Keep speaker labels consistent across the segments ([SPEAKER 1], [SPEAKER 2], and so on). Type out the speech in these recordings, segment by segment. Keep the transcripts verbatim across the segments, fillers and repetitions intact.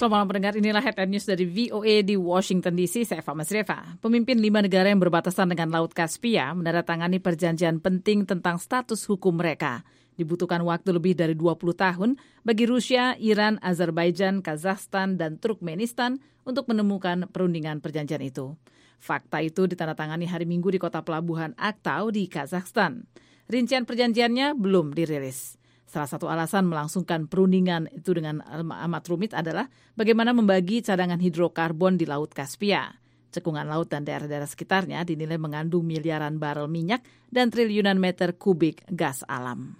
[SPEAKER 1] Selamat malam pendengar, inilah Headline News dari V O A di Washington D C, saya Eva Masreva. Pemimpin lima negara yang berbatasan dengan Laut Kaspia menandatangani perjanjian penting tentang status hukum mereka. Dibutuhkan waktu lebih dari dua puluh tahun bagi Rusia, Iran, Azerbaijan, Kazakhstan, dan Turkmenistan untuk menemukan perundingan perjanjian itu. Fakta itu ditandatangani hari Minggu di kota pelabuhan Aktau di Kazakhstan. Rincian perjanjiannya belum dirilis. Salah satu alasan melangsungkan perundingan itu dengan amat rumit adalah bagaimana membagi cadangan hidrokarbon di Laut Kaspia. Cekungan laut dan daerah-daerah sekitarnya dinilai mengandung miliaran barel minyak dan triliunan meter kubik gas alam.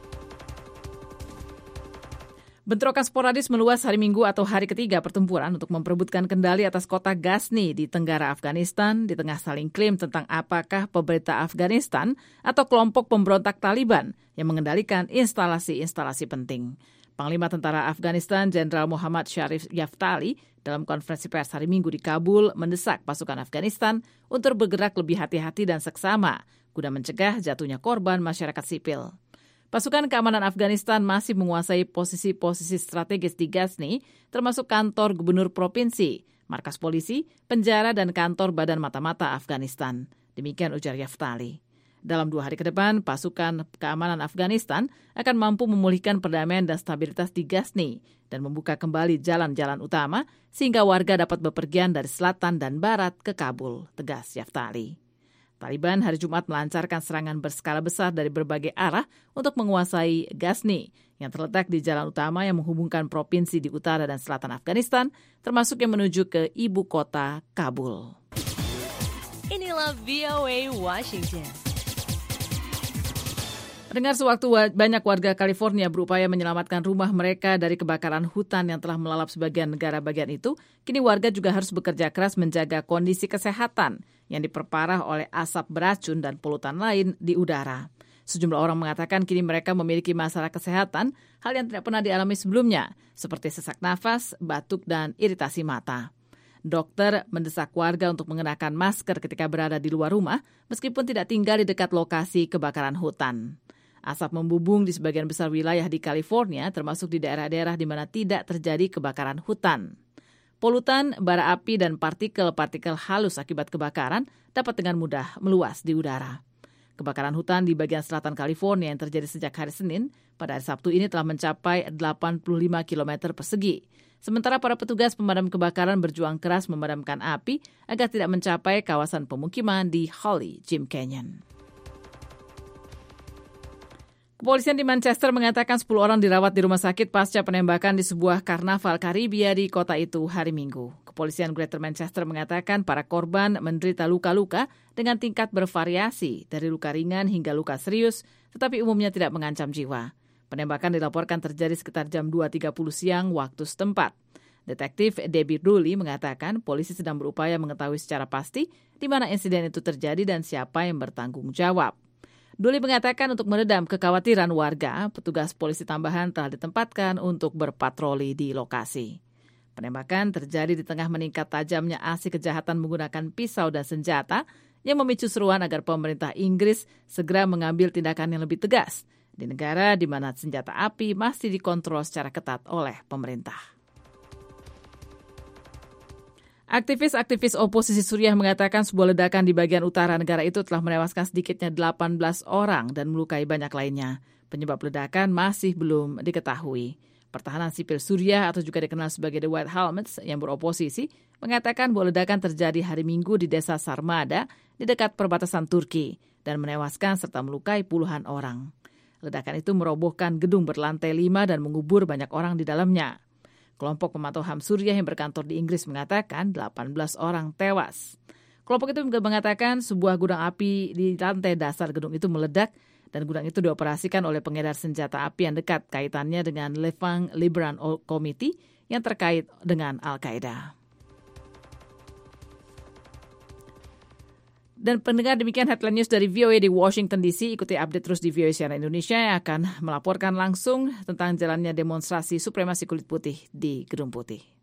[SPEAKER 1] Bentrokan sporadis meluas hari Minggu atau hari ketiga pertempuran untuk memperebutkan kendali atas kota Ghazni di tenggara Afghanistan di tengah saling klaim tentang apakah pemerintah Afghanistan atau kelompok pemberontak Taliban yang mengendalikan instalasi-instalasi penting. Panglima Tentara Afghanistan Jenderal Muhammad Sharif Yaftali dalam konferensi pers hari Minggu di Kabul mendesak pasukan Afghanistan untuk bergerak lebih hati-hati dan seksama guna mencegah jatuhnya korban masyarakat sipil. Pasukan keamanan Afghanistan masih menguasai posisi-posisi strategis di Ghazni, termasuk kantor gubernur provinsi, markas polisi, penjara, dan kantor Badan Mata-Mata Afghanistan. Demikian ujar Yaftali. Dalam dua hari ke depan, pasukan keamanan Afghanistan akan mampu memulihkan perdamaian dan stabilitas di Ghazni dan membuka kembali jalan-jalan utama sehingga warga dapat bepergian dari selatan dan barat ke Kabul, tegas Yaftali. Taliban hari Jumat melancarkan serangan berskala besar dari berbagai arah untuk menguasai Ghazni yang terletak di jalan utama yang menghubungkan provinsi di utara dan selatan Afghanistan, termasuk yang menuju ke ibu kota Kabul.
[SPEAKER 2] Inilah V O A Washington.
[SPEAKER 1] Dengar sewaktu banyak warga California berupaya menyelamatkan rumah mereka dari kebakaran hutan yang telah melalap sebagian negara bagian itu, kini warga juga harus bekerja keras menjaga kondisi kesehatan yang diperparah oleh asap beracun dan polutan lain di udara. Sejumlah orang mengatakan kini mereka memiliki masalah kesehatan, hal yang tidak pernah dialami sebelumnya, seperti sesak nafas, batuk, dan iritasi mata. Dokter mendesak warga untuk mengenakan masker ketika berada di luar rumah, meskipun tidak tinggal di dekat lokasi kebakaran hutan. Asap membubung di sebagian besar wilayah di California, termasuk di daerah-daerah di mana tidak terjadi kebakaran hutan. Polutan, bara api, dan partikel-partikel halus akibat kebakaran dapat dengan mudah meluas di udara. Kebakaran hutan di bagian selatan California yang terjadi sejak hari Senin, pada hari Sabtu ini telah mencapai delapan puluh lima kilometer persegi. Sementara para petugas pemadam kebakaran berjuang keras memadamkan api agar tidak mencapai kawasan pemukiman di Holly Jim Canyon. Kepolisian di Manchester mengatakan sepuluh orang dirawat di rumah sakit pasca penembakan di sebuah karnaval Karibia di kota itu hari Minggu. Kepolisian Greater Manchester mengatakan para korban menderita luka-luka dengan tingkat bervariasi dari luka ringan hingga luka serius, tetapi umumnya tidak mengancam jiwa. Penembakan dilaporkan terjadi sekitar jam dua tiga puluh siang waktu setempat. Detektif Debbie Dooley mengatakan polisi sedang berupaya mengetahui secara pasti di mana insiden itu terjadi dan siapa yang bertanggung jawab. Dooley mengatakan untuk meredam kekhawatiran warga, petugas polisi tambahan telah ditempatkan untuk berpatroli di lokasi. Penembakan terjadi di tengah meningkat tajamnya aksi kejahatan menggunakan pisau dan senjata yang memicu seruan agar pemerintah Inggris segera mengambil tindakan yang lebih tegas di negara di mana senjata api masih dikontrol secara ketat oleh pemerintah. Aktivis-aktivis oposisi Suriah mengatakan sebuah ledakan di bagian utara negara itu telah menewaskan sedikitnya delapan belas orang dan melukai banyak lainnya. Penyebab ledakan masih belum diketahui. Pertahanan sipil Suriah atau juga dikenal sebagai The White Helmets yang beroposisi mengatakan bahwa ledakan terjadi hari Minggu di desa Sarmada di dekat perbatasan Turki dan menewaskan serta melukai puluhan orang. Ledakan itu merobohkan gedung berlantai lima dan mengubur banyak orang di dalamnya. Kelompok pemantau H A M Suriah yang berkantor di Inggris mengatakan delapan belas orang tewas. Kelompok itu juga mengatakan sebuah gudang api di lantai dasar gedung itu meledak dan gudang itu dioperasikan oleh pengedar senjata api yang dekat kaitannya dengan Levant Liberation Committee yang terkait dengan Al-Qaeda. Dan pendengar, demikian Headline News dari V O A di Washington D C. Ikuti update terus di V O A Siaran Indonesia yang akan melaporkan langsung tentang jalannya demonstrasi supremasi kulit putih di Gedung Putih.